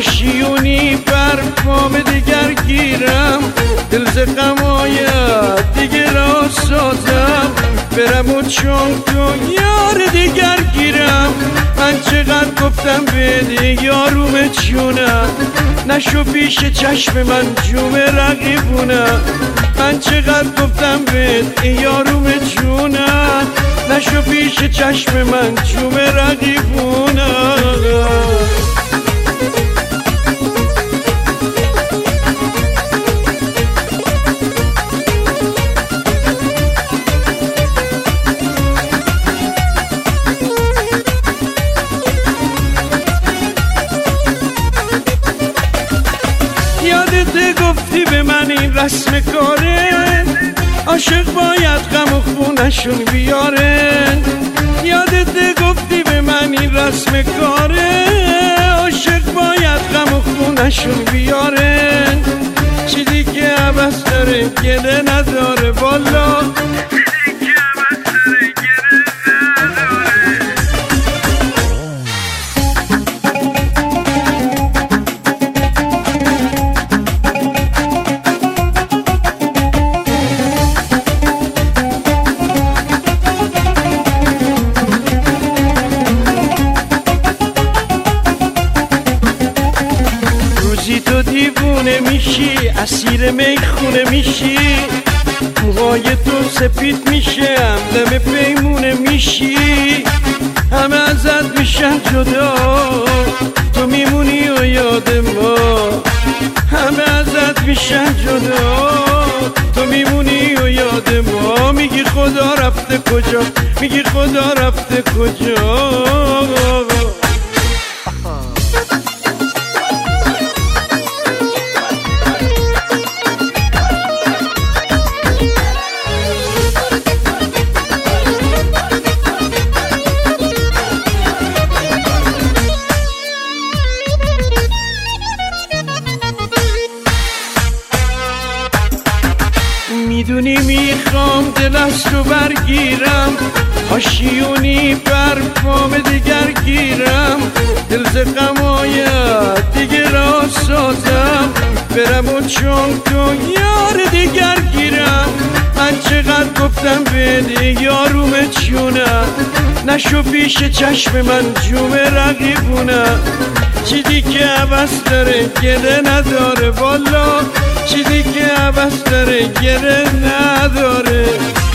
آشیونی بر پام دیگر گیرم، دل ز غمایت دیگر را سازم، برم و چون تو یار دیگر گیرم. من چقدر گفتم بده یاروم چونم، نشو پیش چشم من جوم رقیبونم. من چقدر گفتم بده یاروم چونم، نشو پیش چشم من جوم رقیبونم. یادت گفتی به من این رسم کاره، عاشق باید غم و خونشون بیاره. یادت گفتی به من این رسم کاره، عاشق باید غم و خونشون بیاره. چیزی که عوض داره گله نداره والا، تو دیوونه میشی، اسیر میخونه میشی، موهای تو سپید میشه، همدم پیمونه میشی. همه ازت میشن جدا، تو میمونی و یاد ما. همه ازت میشن جدا، تو میمونی و یاد ما. میگی خدا رفته کجا، میگی خدا رفته کجا. میدونی میخوام دل از تو برگیرم، آشیونی بر پام دیگر گیرم، دل ز غمایت دیگر را سازم، برم و چون تو یار دیگر گیرم. من چقدر گفتم بده یاروم چونم، نشو پیش چشم من جوم رقیبونم. چیزی که عوض داره گله نداره والا، چیزی که عوض داره گله نداره.